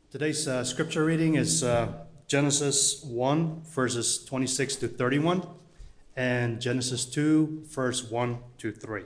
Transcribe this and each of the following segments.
Today's scripture reading is Genesis 1, verses 26 to 31, and Genesis 2, verse 1 to 3.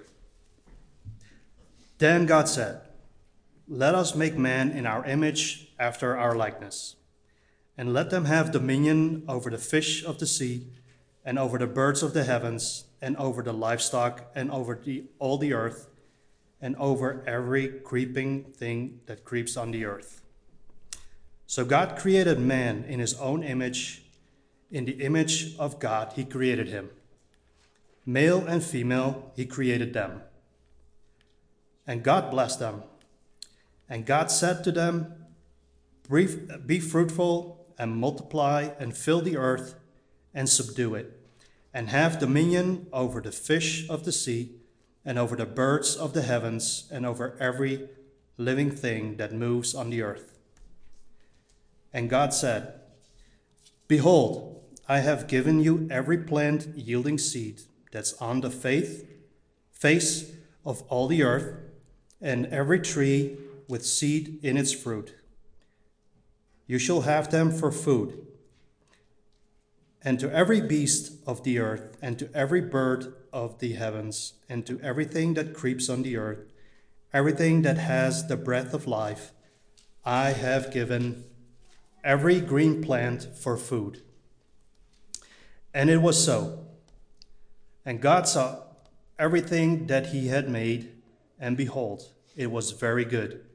Then God said, "Let us make man in our image, after our likeness, and let them have dominion over the fish of the sea, and over the birds of the heavens, and over the livestock, and over all the earth, and over every creeping thing that creeps on the earth." So God created man in his own image. In the image of God, he created him. Male and female, he created them. And God blessed them. And God said to them, "Be fruitful and multiply and fill the earth and subdue it, and have dominion over the fish of the sea and over the birds of the heavens and over every living thing that moves on the earth." And God said, "Behold, I have given you every plant yielding seed that's on the face of all the earth, and every tree with seed in its fruit. You shall have them for food. And to every beast of the earth, and to every bird of the heavens, and to everything that creeps on the earth, everything that has the breath of life, I have given every green plant for food." And it was so. And God saw everything that he had made, and behold, it was very good.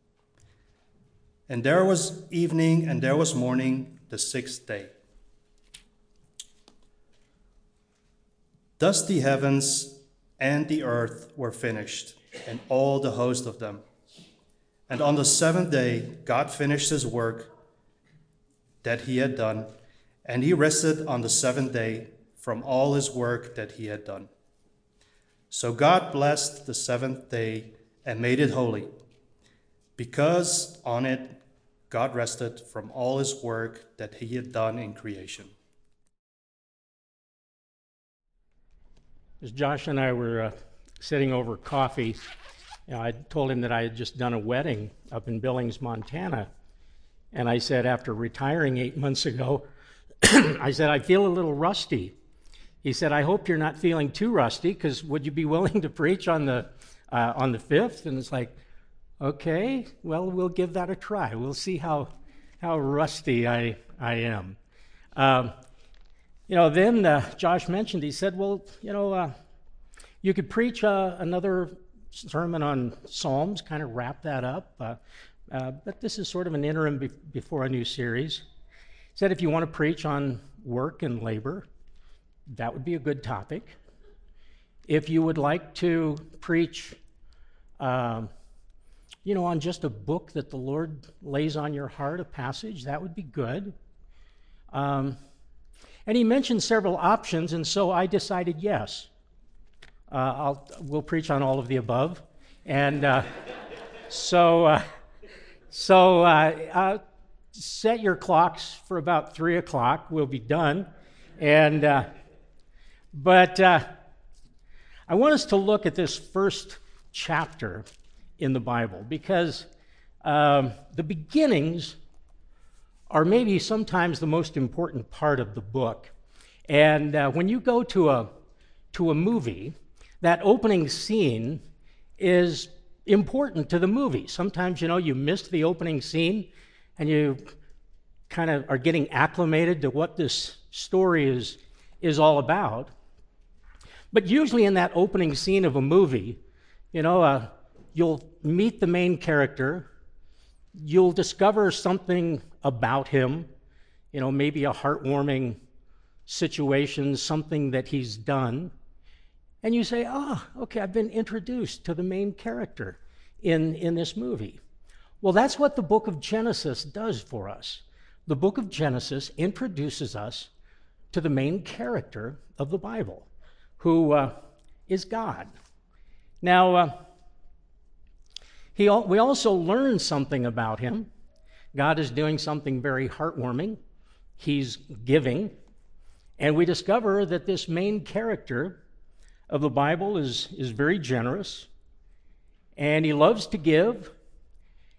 And there was evening and there was morning, the sixth day. Thus the heavens and the earth were finished, and all the host of them. And on the seventh day, God finished his work that he had done, and he rested on the seventh day from all his work that he had done. So God blessed the seventh day and made it holy, because on it God rested from all his work that he had done in creation. As Josh and I were sitting over coffee, I told him that I had just done a wedding up in Billings, Montana. And I said, after retiring 8 months ago, I said, "I feel a little rusty." He said, "I hope you're not feeling too rusty, because would you be willing to preach on the 5th? And it's like, okay, well, we'll give that a try. We'll see how rusty I am. Then Josh mentioned, he said, well, you could preach another sermon on Psalms, kind of wrap that up. But this is sort of an interim before a new series. He said, if you want to preach on work and labor, that would be a good topic. If you would like to preach, on just a book that the Lord lays on your heart, a passage, that would be good. And he mentioned several options, and so I decided yes. We'll preach on all of the above. And so set your clocks for about 3 o'clock. We'll be done. But I want us to look at this first chapter in the Bible, because the beginnings are maybe sometimes the most important part of the book. And when you go to a movie, that opening scene is important to the movie. Sometimes, you missed the opening scene and you kind of are getting acclimated to what this story is all about. But usually in that opening scene of a movie, you'll meet the main character, you'll discover something about him, maybe a heartwarming situation, something that he's done. And you say, okay, I've been introduced to the main character in this movie. Well, that's what the book of Genesis does for us. The book of Genesis introduces us to the main character of the Bible, who is God. Now, we also learn something about him. God is doing something very heartwarming. He's giving. And we discover that this main character of the Bible is very generous, and he loves to give,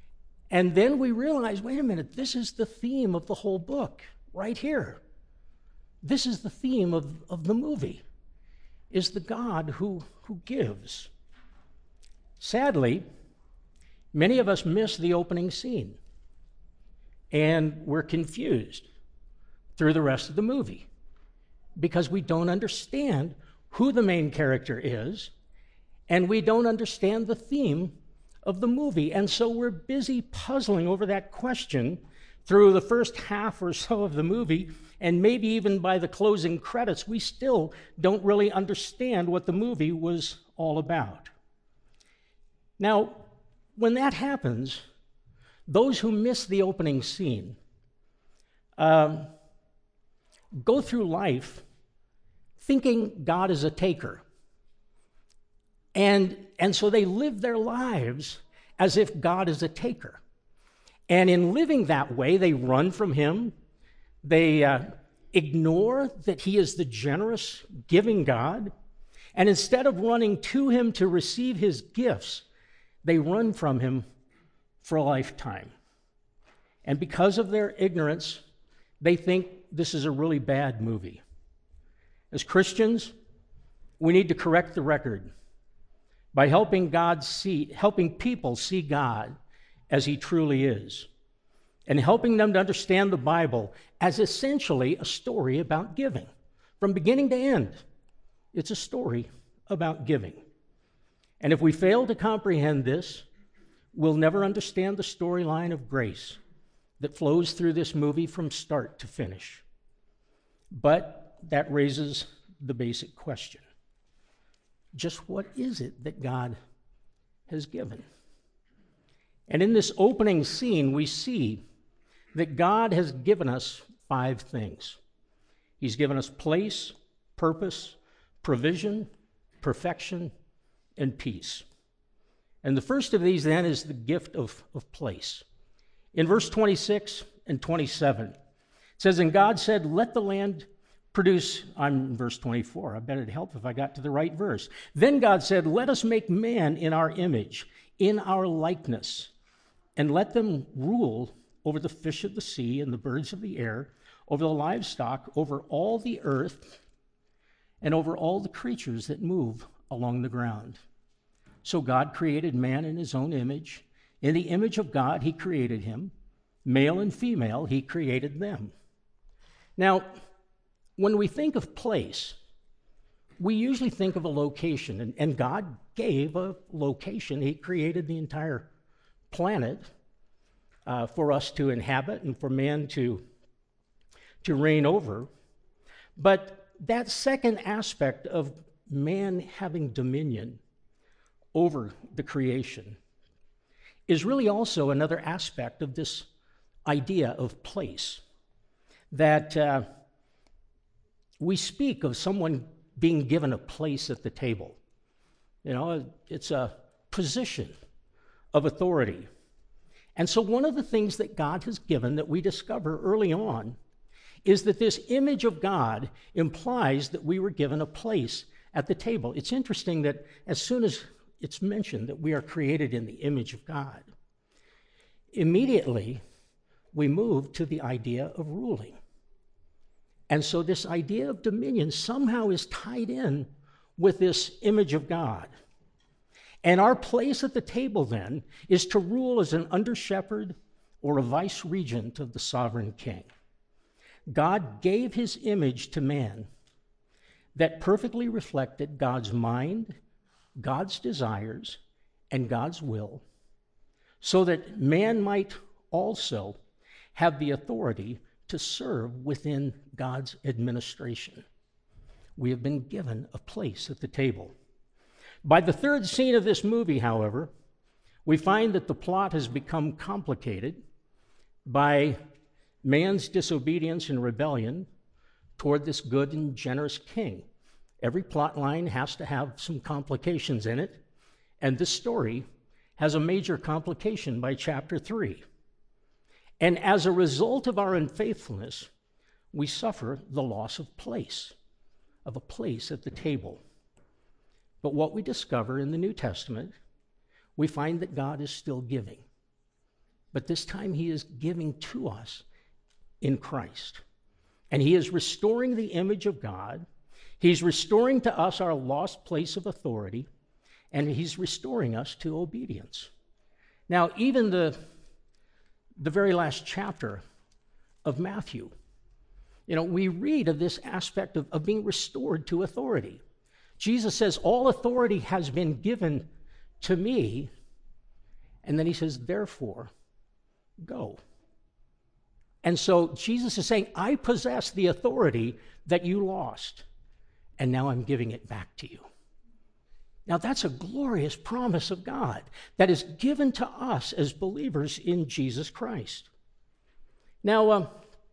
And then we realize, wait a minute, this is the theme of the whole book right here. This is the theme of the movie, is the God who gives. Sadly, many of us miss the opening scene, and we're confused through the rest of the movie because we don't understand who the main character is, and we don't understand the theme of the movie. And so we're busy puzzling over that question through the first half or so of the movie, and maybe even by the closing credits, we still don't really understand what the movie was all about. Now, when that happens, those who miss the opening scene go through life thinking God is a taker. And so they live their lives as if God is a taker. And in living that way, they run from him. They ignore that he is the generous, giving God. And instead of running to him to receive his gifts, they run from him for a lifetime. And because of their ignorance, they think this is a really bad movie. As Christians, we need to correct the record by helping people see God as he truly is, and helping them to understand the Bible as essentially a story about giving. From beginning to end, it's a story about giving. And if we fail to comprehend this, we'll never understand the storyline of grace that flows through this movie from start to finish. But that raises the basic question. Just what is it that God has given? And in this opening scene, we see that God has given us 5 things. He's given us place, purpose, provision, perfection, and peace. And the first of these then is the gift of place. In verse 26 and 27, it says, "And God said, let the land produce," I'm in verse 24. I bet it'd help if I got to the right verse. "Then God said, let us make man in our image, in our likeness, and let them rule over the fish of the sea and the birds of the air, over the livestock, over all the earth, and over all the creatures that move along the ground." So God created man in his own image. In the image of God, he created him. Male and female, he created them. Now, when we think of place, we usually think of a location, and God gave a location. He created the entire planet for us to inhabit and for man to reign over. But that second aspect of man having dominion over the creation is really also another aspect of this idea of place. That we speak of someone being given a place at the table. You know, it's a position of authority. And so one of the things that God has given that we discover early on is that this image of God implies that we were given a place at the table. It's interesting that as soon as it's mentioned that we are created in the image of God, immediately we move to the idea of ruling. And so this idea of dominion somehow is tied in with this image of God. And our place at the table then is to rule as an under-shepherd or a vice-regent of the sovereign king. God gave his image to man that perfectly reflected God's mind, God's desires, and God's will, so that man might also have the authority to serve within God's administration. We have been given a place at the table. By the third scene of this movie, however, we find that the plot has become complicated by man's disobedience and rebellion toward this good and generous king. Every plot line has to have some complications in it, and this story has a major complication by chapter 3. And as a result of our unfaithfulness, we suffer the loss of a place at the table. But what we discover in the New Testament, we find that God is still giving. but this time he is giving to us in Christ. And he is restoring the image of God. He's restoring to us our lost place of authority, and he's restoring us to obedience. Now, even the very last chapter of Matthew, we read of this aspect of being restored to authority. Jesus says, all authority has been given to me, and then he says, therefore, go. And so Jesus is saying, I possess the authority that you lost, and now I'm giving it back to you. Now, that's a glorious promise of God that is given to us as believers in Jesus Christ. Now,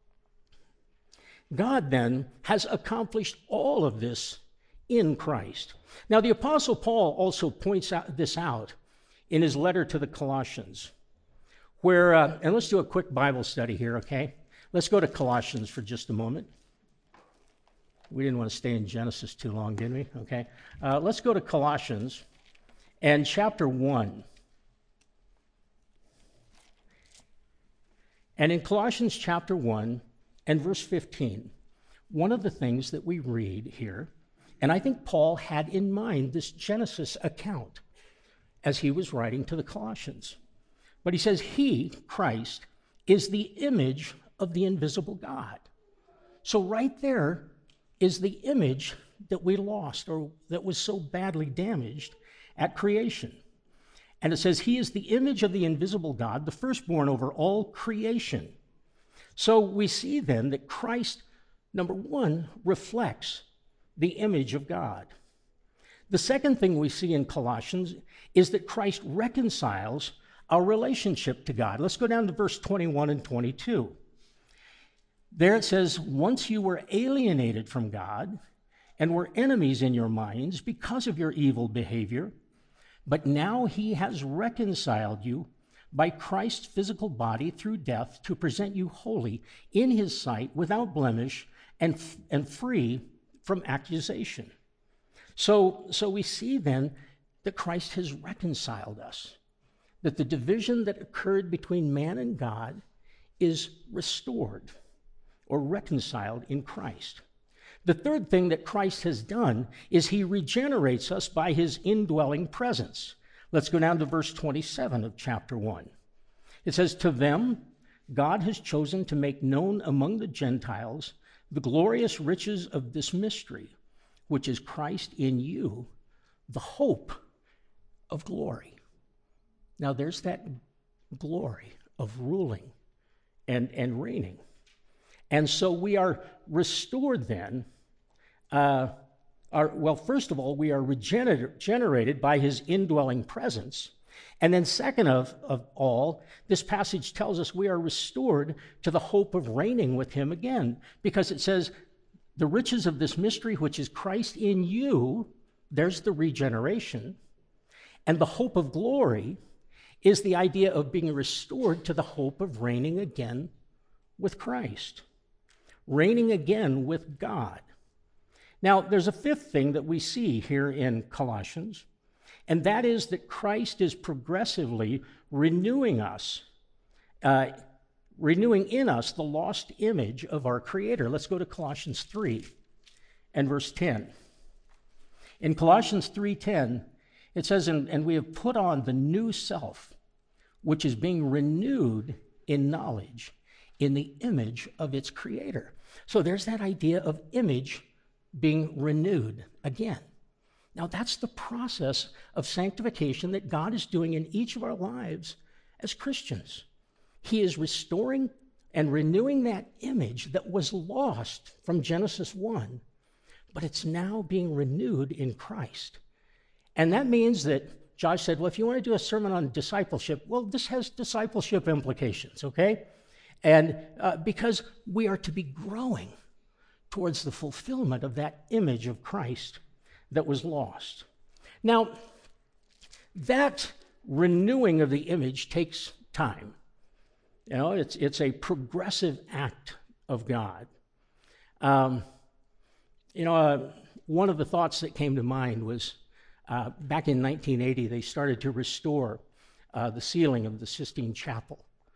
God then has accomplished all of this in Christ. Now, the Apostle Paul also points this out in his letter to the Colossians, where, and let's do a quick Bible study here, okay? Let's go to Colossians for just a moment. We didn't want to stay in Genesis too long, did we? Okay. Let's go to Colossians and chapter 1. And in Colossians chapter 1 and verse 15, one of the things that we read here, and I think Paul had in mind this Genesis account as he was writing to the Colossians. But he says, he, Christ, is the image of the invisible God. So right there is the image that we lost or that was so badly damaged at creation. And it says, he is the image of the invisible God, the firstborn over all creation. So we see then that Christ, number one, reflects the image of God. The second thing we see in Colossians is that Christ reconciles our relationship to God. Let's go down to verse 21 and 22. There it says, once you were alienated from God and were enemies in your minds because of your evil behavior, but now he has reconciled you by Christ's physical body through death to present you holy in his sight without blemish and free from accusation. So we see then that Christ has reconciled us, that the division that occurred between man and God is restored or reconciled in Christ. The third thing that Christ has done is he regenerates us by his indwelling presence. Let's go down to verse 27 of chapter 1. It says, to them, God has chosen to make known among the Gentiles the glorious riches of this mystery, which is Christ in you, the hope of glory. Now there's that glory of ruling and reigning. And so we are restored then. First of all, we are regenerated by his indwelling presence. And then second of all, this passage tells us we are restored to the hope of reigning with him again, because it says, the riches of this mystery, which is Christ in you, there's the regeneration. And the hope of glory is the idea of being restored to the hope of reigning again with Christ, reigning again with God. Now, there's a fifth thing that we see here in Colossians, and that is that Christ is progressively renewing us, renewing in us the lost image of our Creator. Let's go to Colossians 3 and verse 10. In Colossians 3:10, it says, and we have put on the new self, which is being renewed in knowledge, in the image of its Creator. So there's that idea of image being renewed again. Now that's the process of sanctification that God is doing in each of our lives as Christians. He is restoring and renewing that image that was lost from Genesis 1, but it's now being renewed in Christ. And that means that Josh said, well, if you want to do a sermon on discipleship, well, this has discipleship implications, okay? And because we are to be growing towards the fulfillment of that image of Christ that was lost. Now, that renewing of the image takes time. You know, it's a progressive act of God. One of the thoughts that came to mind was back in 1980, they started to restore the ceiling of the Sistine Chapel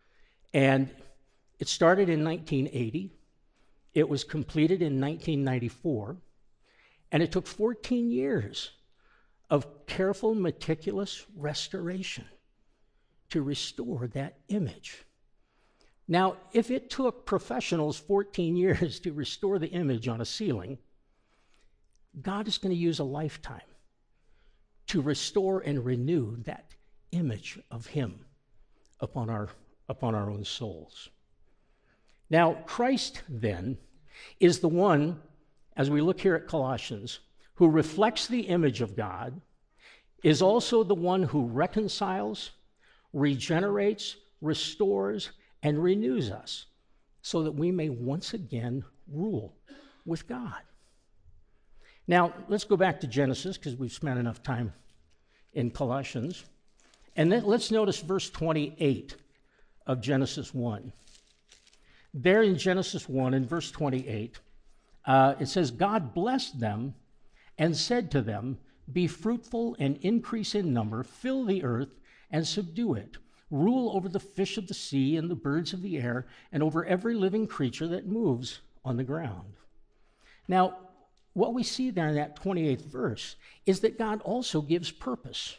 And it started in 1980. It was completed in 1994. And it took 14 years of careful, meticulous restoration to restore that image. Now, if it took professionals 14 years to restore the image on a ceiling, God is going to use a lifetime to restore and renew that image of him upon our own souls. Now, Christ, then, is the one, as we look here at Colossians, who reflects the image of God, is also the one who reconciles, regenerates, restores, and renews us so that we may once again rule with God. Now, let's go back to Genesis because we've spent enough time in Colossians. And then let's notice verse 28 of Genesis 1. There in Genesis 1, in verse 28, it says, God blessed them and said to them, be fruitful and increase in number, fill the earth and subdue it. Rule over the fish of the sea and the birds of the air and over every living creature that moves on the ground. Now, what we see there in that 28th verse is that God also gives purpose.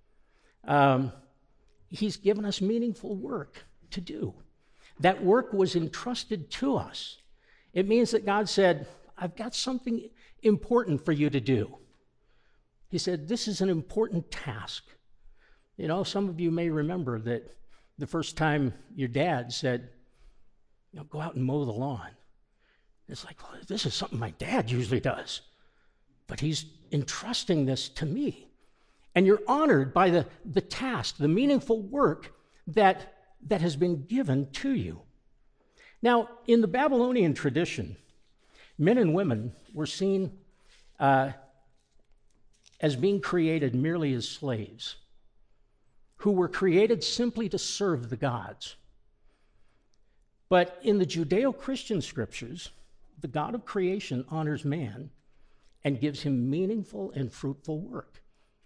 He's given us meaningful work to do. That work was entrusted to us. It means that God said, I've got something important for you to do. He said, this is an important task. You know, some of you may remember that the first time your dad said, go out and mow the lawn. It's like, well, this is something my dad usually does. But he's entrusting this to me. And you're honored by the task, the meaningful work that has been given to you. Now, in the Babylonian tradition, men and women were seen as being created merely as slaves, who were created simply to serve the gods. But in the Judeo-Christian scriptures, the God of creation honors man and gives him meaningful and fruitful work.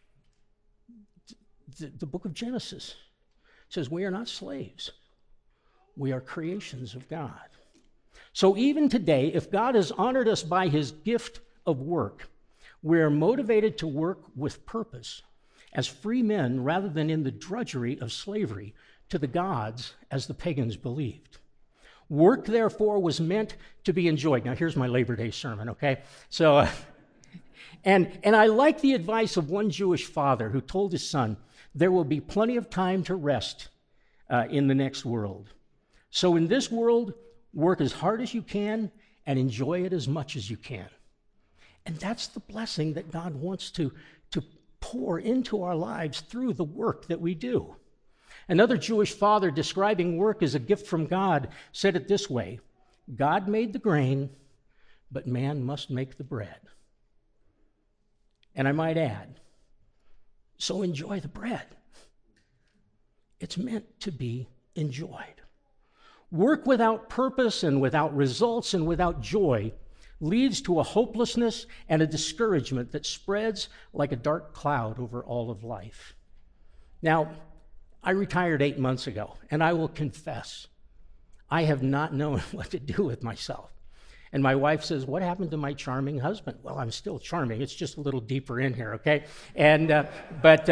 The book of Genesis says we are not slaves. We are creations of God. So even today, if God has honored us by his gift of work, we are motivated to work with purpose as free men rather than in the drudgery of slavery to the gods as the pagans believed. Work, therefore, was meant to be enjoyed. Now, here's my Labor Day sermon, okay? So, and I like the advice of one Jewish father who told his son, there will be plenty of time to rest in the next world. So in this world, work as hard as you can and enjoy it as much as you can. And that's the blessing that God wants to pour into our lives through the work that we do. Another Jewish father describing work as a gift from God said it this way, God made the grain, but man must make the bread. And I might add, so enjoy the bread. It's meant to be enjoyed. Work without purpose and without results and without joy leads to a hopelessness and a discouragement that spreads like a dark cloud over all of life. Now, I retired 8 months ago, and I will confess, I have not known what to do with myself. And my wife says, what happened to my charming husband? Well, I'm still charming. It's just a little deeper in here, okay? And but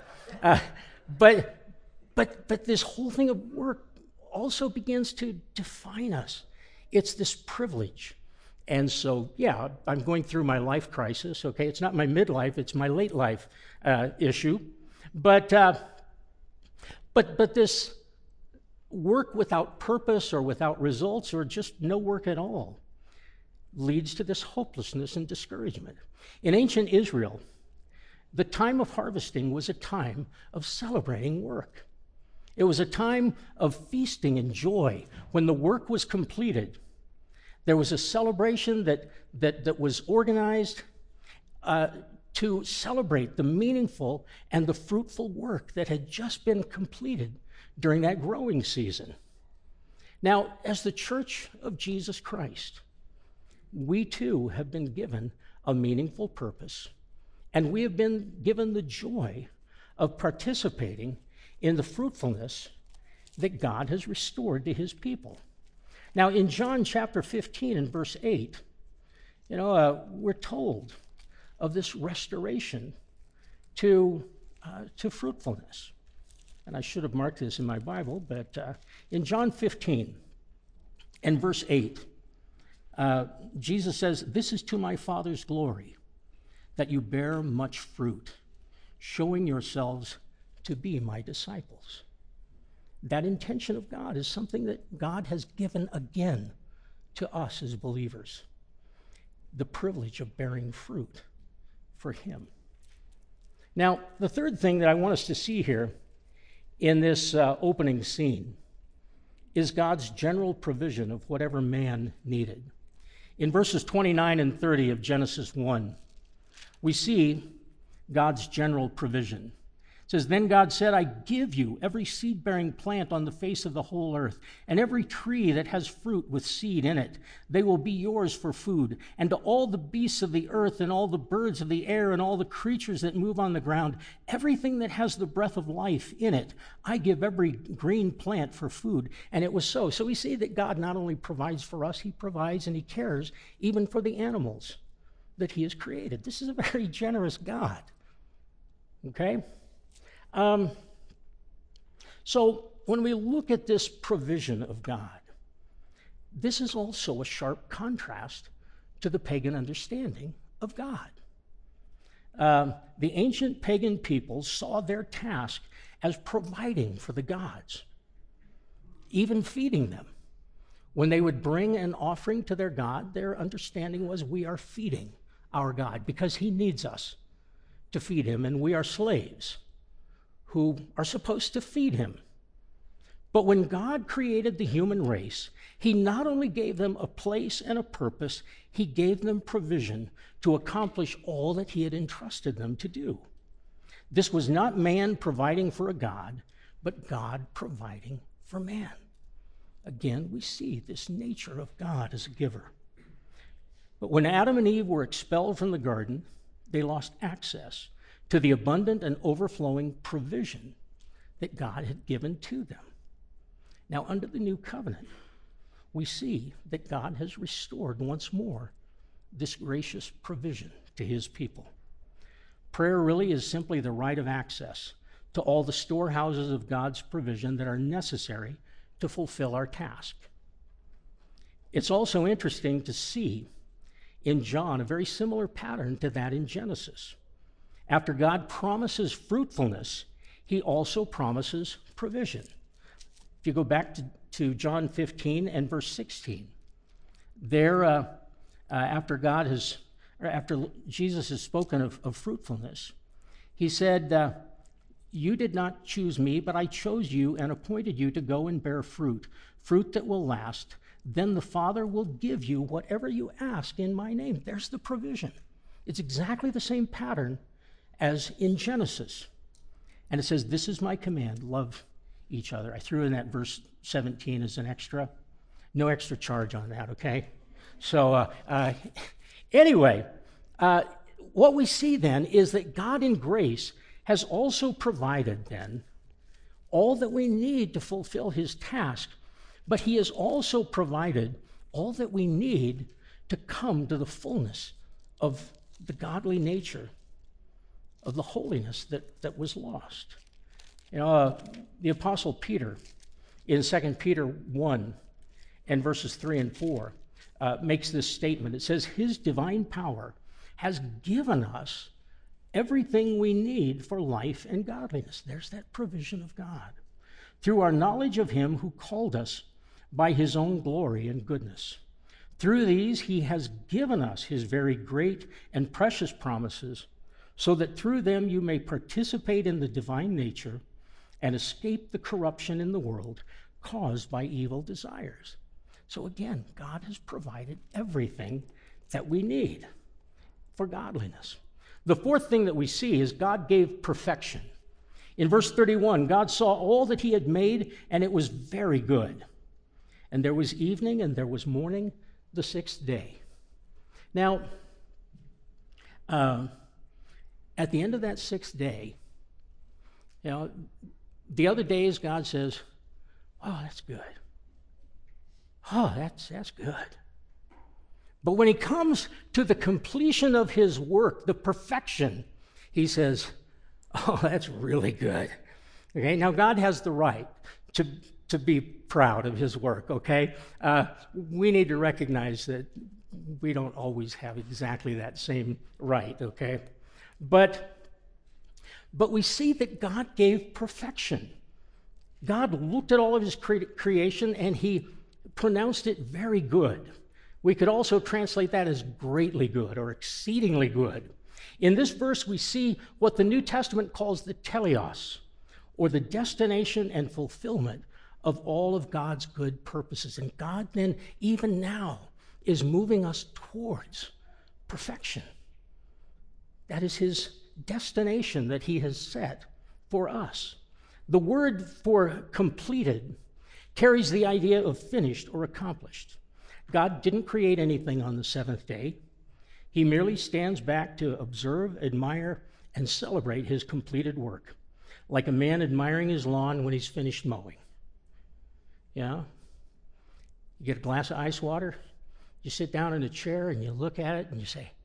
this whole thing of work also begins to define us. It's this privilege. And so, yeah, I'm going through my life crisis, okay? It's not my midlife, it's my late life issue. But this work without purpose or without results or just no work at all leads to this hopelessness and discouragement. In ancient Israel, the time of harvesting was a time of celebrating work. It was a time of feasting and joy. When the work was completed, there was a celebration that was organized to celebrate the meaningful and the fruitful work that had just been completed during that growing season. Now, as the Church of Jesus Christ, we too have been given a meaningful purpose, and we have been given the joy of participating in the fruitfulness that God has restored to his people. Now, in John chapter 15 and verse 8, we're told of this restoration to fruitfulness. And I should have marked this in my Bible, but in John 15 and verse 8, Jesus says, "This is to my Father's glory, that you bear much fruit, showing yourselves to be my disciples." That intention of God is something that God has given again to us as believers. The privilege of bearing fruit for him. Now, the third thing that I want us to see here in this opening scene is God's general provision of whatever man needed. In verses 29 and 30 of Genesis 1, we see God's general provision. It says, "Then God said, I give you every seed-bearing plant on the face of the whole earth, and every tree that has fruit with seed in it. They will be yours for food. And to all the beasts of the earth, and all the birds of the air, and all the creatures that move on the ground, everything that has the breath of life in it, I give every green plant for food." And it was so. So we see that God not only provides for us, he provides and he cares even for the animals that he has created. This is a very generous God. Okay? So when we look at this provision of God, this is also a sharp contrast to the pagan understanding of God. The ancient pagan peoples saw their task as providing for the gods, even feeding them. When they would bring an offering to their God, their understanding was, we are feeding our God because he needs us to feed him, and we are slaves who are supposed to feed him. But when God created the human race, he not only gave them a place and a purpose, he gave them provision to accomplish all that he had entrusted them to do. This was not man providing for a God, but God providing for man. Again, we see this nature of God as a giver. But when Adam and Eve were expelled from the garden, they lost access to the abundant and overflowing provision that God had given to them. Now, under the new covenant, we see that God has restored once more this gracious provision to his people. Prayer really is simply the right of access to all the storehouses of God's provision that are necessary to fulfill our task. It's also interesting to see in John a very similar pattern to that in Genesis. After God promises fruitfulness, he also promises provision. If you go back to John 15 and verse 16, there, after Jesus has spoken of fruitfulness, he said, "You did not choose me, but I chose you and appointed you to go and bear fruit, fruit that will last. Then the Father will give you whatever you ask in my name." There's the provision. It's exactly the same pattern as in Genesis. And it says, "This is my command, love each other." I threw in that verse 17 as an extra. No extra charge on that, okay? So anyway, what we see then is that God in grace has also provided then all that we need to fulfill his task, but he has also provided all that we need to come to the fullness of the godly nature of the holiness that was lost. The Apostle Peter, in 2 Peter 1 and verses 3 and 4, makes this statement. It says, "His divine power has given us everything we need for life and godliness." There's that provision of God. "Through our knowledge of him who called us by his own glory and goodness. Through these he has given us his very great and precious promises, so that through them you may participate in the divine nature and escape the corruption in the world caused by evil desires." So again, God has provided everything that we need for godliness. The fourth thing that we see is God gave perfection. In verse 31, God saw all that he had made, and it was very good. And there was evening and there was morning the sixth day. Now, at the end of that sixth day, the other days, God says, Oh, that's good. Oh, that's good. But when he comes to the completion of his work, the perfection, he says, oh, that's really good. Okay, now God has the right to be proud of his work, okay? We need to recognize that we don't always have exactly that same right, okay? But we see that God gave perfection. God looked at all of his creation and he pronounced it very good. We could also translate that as greatly good or exceedingly good. In this verse, we see what the New Testament calls the teleos, or the destination and fulfillment of all of God's good purposes. And God then, even now, is moving us towards perfection. That is his destination that he has set for us. The word for completed carries the idea of finished or accomplished. God didn't create anything on the seventh day. He merely stands back to observe, admire, and celebrate his completed work, like a man admiring his lawn when he's finished mowing. Yeah? You get a glass of ice water, you sit down in a chair and you look at it and you say,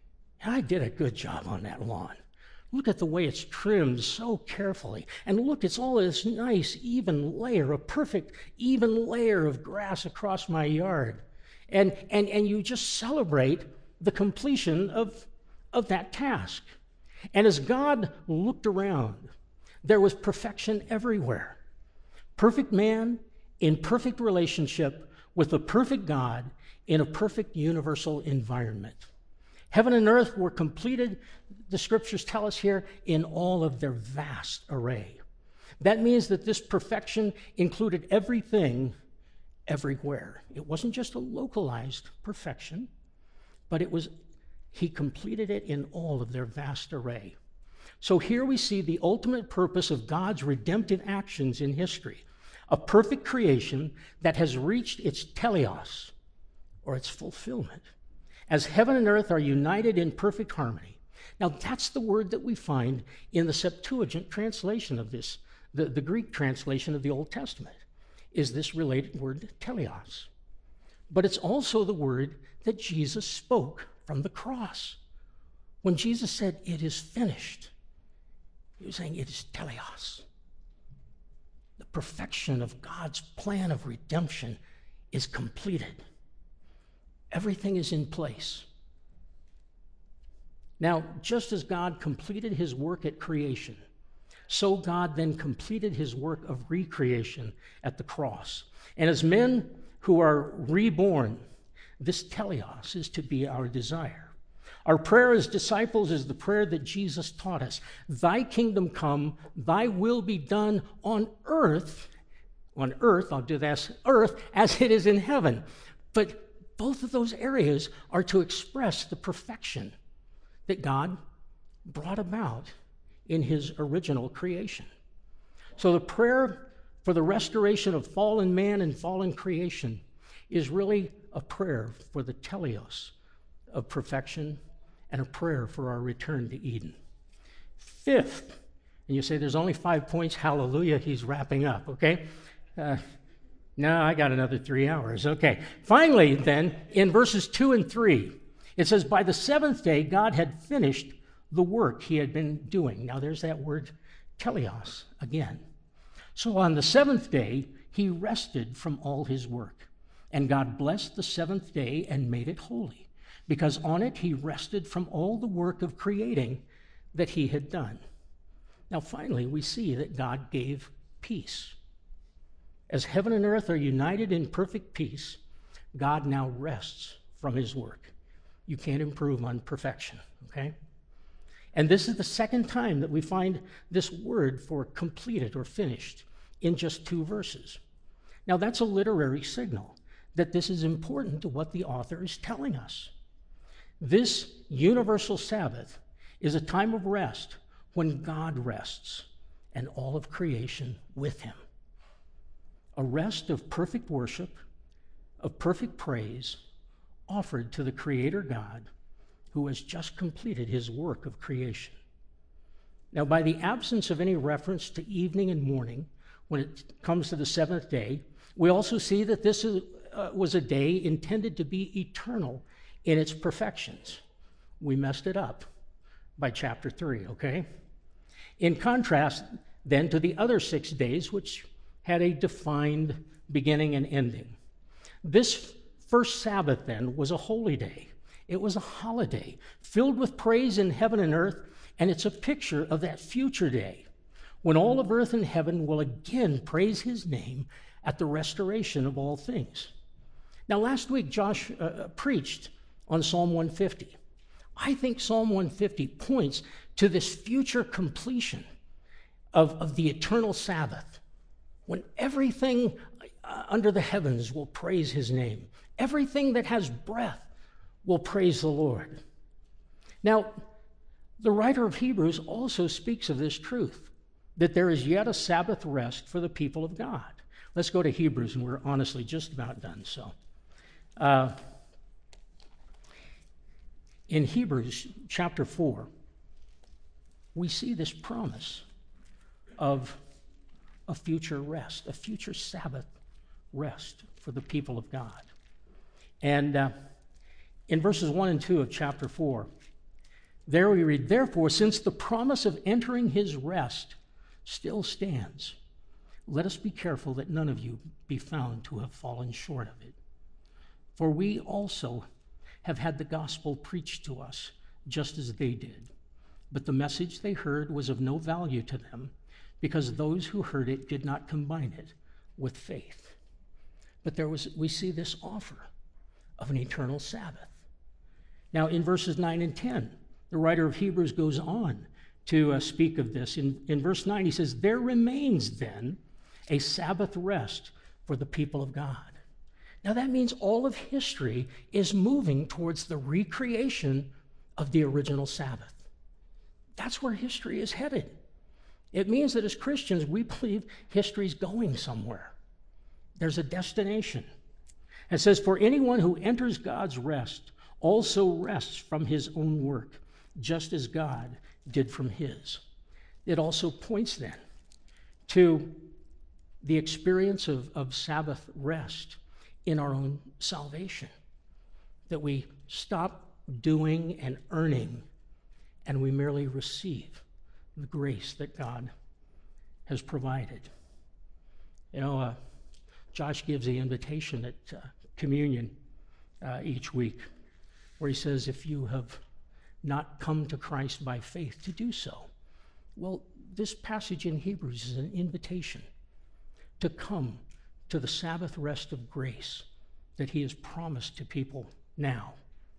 I did a good job on that lawn. Look at the way it's trimmed so carefully. And look, it's all this nice, even layer, a perfect, even layer of grass across my yard. And you just celebrate the completion of that task. And as God looked around, there was perfection everywhere. Perfect man in perfect relationship with a perfect God in a perfect universal environment. Heaven and earth were completed, the scriptures tell us here, in all of their vast array. That means that this perfection included everything, everywhere. It wasn't just a localized perfection, but he completed it in all of their vast array. So here we see the ultimate purpose of God's redemptive actions in history, a perfect creation that has reached its teleos, or its fulfillment, as heaven and earth are united in perfect harmony. Now, that's the word that we find in the Septuagint translation of this, the Greek translation of the Old Testament, is this related word teleos. But it's also the word that Jesus spoke from the cross. When Jesus said, it is finished, he was saying it is teleos. The perfection of God's plan of redemption is completed. Everything is in place. Now, just as God completed his work at creation, so God then completed his work of recreation at the cross. And as men who are reborn, this teleos is to be our desire. Our prayer as disciples is the prayer that Jesus taught us. Thy kingdom come, thy will be done on earth, I'll do this, earth as it is in heaven. But both of those areas are to express the perfection that God brought about in his original creation. So the prayer for the restoration of fallen man and fallen creation is really a prayer for the teleos of perfection and a prayer for our return to Eden. Fifth, and you say there's only 5 points, hallelujah, he's wrapping up, okay? No, I got another 3 hours. Okay. Finally, then, in verses 2 and 3, it says, by the seventh day, God had finished the work he had been doing. Now, there's that word teleos again. So on the seventh day, he rested from all his work. And God blessed the seventh day and made it holy, because on it he rested from all the work of creating that he had done. Now, finally, we see that God gave peace. As heaven and earth are united in perfect peace, God now rests from his work. You can't improve on perfection, okay? And this is the second time that we find this word for completed or finished in just 2 verses. Now, that's a literary signal that this is important to what the author is telling us. This universal Sabbath is a time of rest when God rests and all of creation with him. A rest of perfect worship, of perfect praise, offered to the Creator God who has just completed his work of creation. Now, by the absence of any reference to evening and morning, when it comes to the seventh day, we also see that this was a day intended to be eternal in its perfections. We messed it up by chapter 3, okay? In contrast, then, to the other 6 days, which had a defined beginning and ending. This first Sabbath, then, was a holy day. It was a holiday filled with praise in heaven and earth, and it's a picture of that future day when all of earth and heaven will again praise his name at the restoration of all things. Now, last week, Josh preached on Psalm 150. I think Psalm 150 points to this future completion of the eternal Sabbath, when everything under the heavens will praise his name. Everything that has breath will praise the Lord. Now, the writer of Hebrews also speaks of this truth, that there is yet a Sabbath rest for the people of God. Let's go to Hebrews, and we're honestly just about done. So, in Hebrews chapter 4, we see this promise of a future rest, a future Sabbath rest for the people of God. And in verses 1 and 2 of chapter 4, there we read, "Therefore, since the promise of entering his rest still stands, let us be careful that none of you be found to have fallen short of it. For we also have had the gospel preached to us, just as they did. But the message they heard was of no value to them, because those who heard it did not combine it with faith." But we see this offer of an eternal Sabbath. Now, in verses 9 and 10, the writer of Hebrews goes on to speak of this. In verse 9, he says, "There remains then a Sabbath rest for the people of God." Now, that means all of history is moving towards the recreation of the original Sabbath. That's where history is headed. It means that as Christians, we believe history is going somewhere. There's a destination. It says, "For anyone who enters God's rest also rests from his own work, just as God did from his." It also points then to the experience of Sabbath rest in our own salvation, that we stop doing and earning, and we merely receive the grace that God has provided. You know, Josh gives the invitation at communion each week, where he says, if you have not come to Christ by faith, to do so. Well, this passage in Hebrews is an invitation to come to the Sabbath rest of grace that he has promised to people now.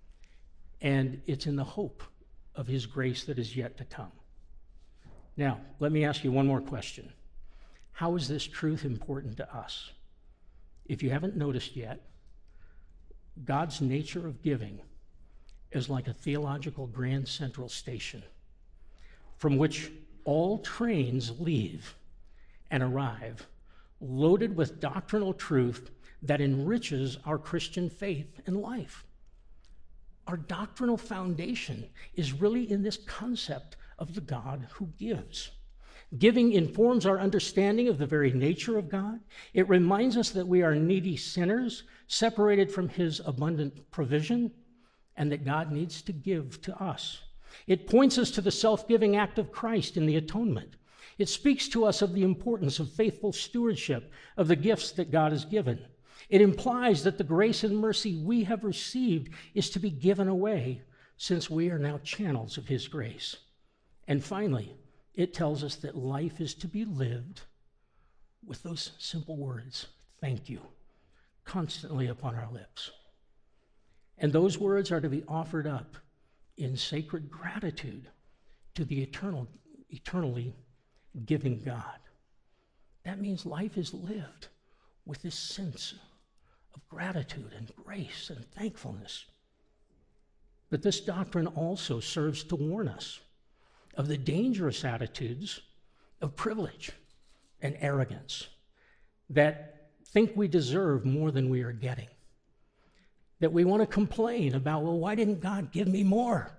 And it's in the hope of his grace that is yet to come. Now, let me ask you one more question. How is this truth important to us? If you haven't noticed yet, God's nature of giving is like a theological Grand Central Station from which all trains leave and arrive loaded with doctrinal truth that enriches our Christian faith and life. Our doctrinal foundation is really in this concept of the God who gives. Giving informs our understanding of the very nature of God. It reminds us that we are needy sinners, separated from his abundant provision, and that God needs to give to us. It points us to the self-giving act of Christ in the atonement. It speaks to us of the importance of faithful stewardship of the gifts that God has given. It implies that the grace and mercy we have received is to be given away, since we are now channels of his grace. And finally, it tells us that life is to be lived with those simple words, "Thank you," constantly upon our lips. And those words are to be offered up in sacred gratitude to the eternally giving God. That means life is lived with this sense of gratitude and grace and thankfulness. But this doctrine also serves to warn us of the dangerous attitudes of privilege and arrogance that think we deserve more than we are getting. That we want to complain about, well, why didn't God give me more?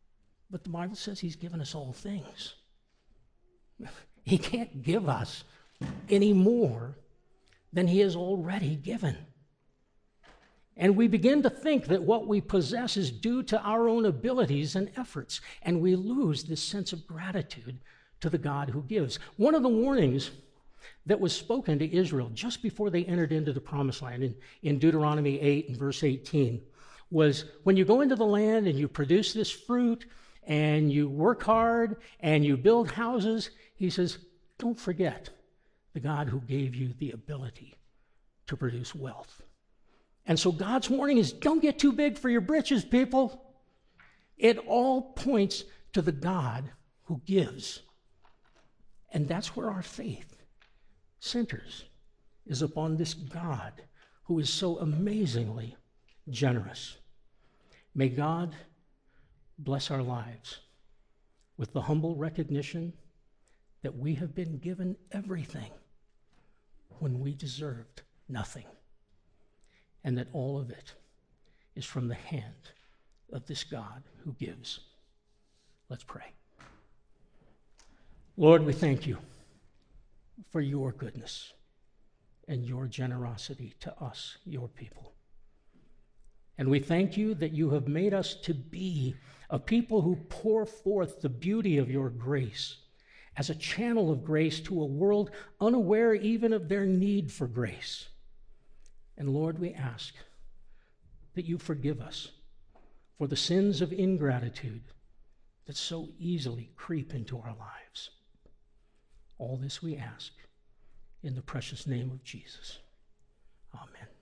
But the Bible says he's given us all things. He can't give us any more than he has already given. And we begin to think that what we possess is due to our own abilities and efforts, and we lose this sense of gratitude to the God who gives. One of the warnings that was spoken to Israel just before they entered into the promised land in Deuteronomy 8 and verse 18 was, when you go into the land and you produce this fruit and you work hard and you build houses, he says, don't forget the God who gave you the ability to produce wealth. And so God's warning is, don't get too big for your britches, people. It all points to the God who gives. And that's where our faith centers, is upon this God who is so amazingly generous. May God bless our lives with the humble recognition that we have been given everything when we deserved nothing, and that all of it is from the hand of this God who gives. Let's pray. Lord, we thank you for your goodness and your generosity to us, your people. And we thank you that you have made us to be a people who pour forth the beauty of your grace as a channel of grace to a world unaware even of their need for grace. And Lord, we ask that you forgive us for the sins of ingratitude that so easily creep into our lives. All this we ask in the precious name of Jesus. Amen.